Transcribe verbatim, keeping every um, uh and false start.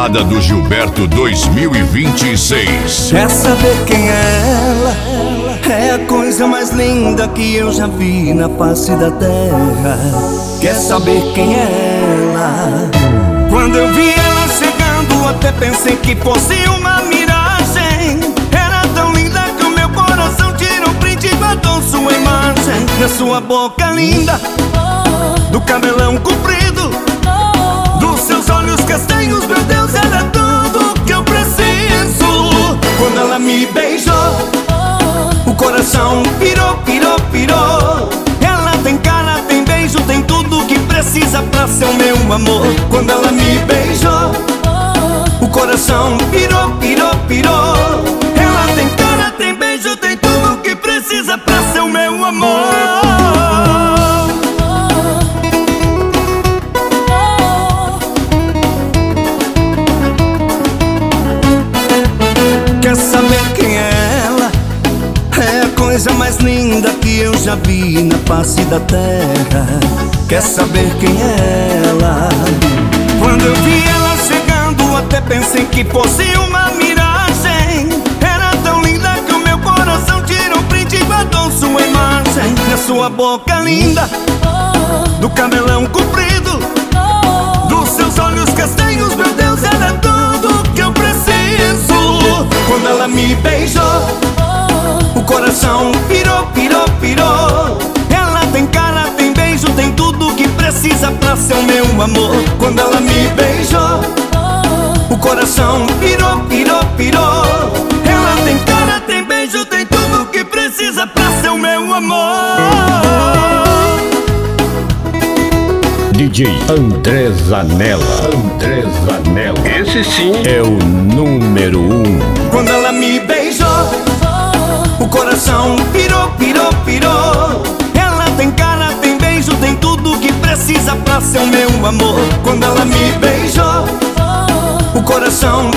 Balada do Gilberto dois mil e vinte e seis. Quer saber quem é ela? É a coisa mais linda que eu já vi na face da terra. Quer saber quem é ela? Quando eu vi ela chegando, até pensei que fosse uma miragem. Era tão linda que o meu coração tirou um print e guardou sua imagem. Na sua boca linda, do cabelão comprido, dos seus olhos castanhos, meu Deus, era tudo que eu preciso. Quando ela me beijou, o coração pirou, pirou, pirou. Ela tem cara, tem beijo, tem tudo que precisa pra ser o meu amor. Quando ela me beijou, o coração pirou, pirou, pirou. Ela tem cara, tem beijo, tem tudo que precisa pra ser o meu amor. Quer saber quem é ela? É a coisa mais linda que eu já vi na face da terra. Quer saber quem é ela? Quando eu vi ela chegando, até pensei que fosse uma miragem. Era tão linda que o meu coração tirou um print e guardou sua imagem. Na sua boca linda, do cabelão comprido, dos seus olhos castanhos, meu Deus, era tudo que eu preciso. Quando ela me beijou, o coração pirou, pirou, pirou. Ela tem cara, tem beijo, tem tudo que precisa pra ser o meu amor. Quando ela me beijou, o coração pirou, pirou, pirou. Ela tem cara, tem beijo, tem tudo que precisa pra ser o meu amor. D J André Zanella. André Zanella. Esse sim é o número um. Quando ela me beijou, o coração pirou, pirou, pirou. Ela tem cara, tem beijo, tem tudo que precisa pra ser o meu amor. Quando ela me beijou, o coração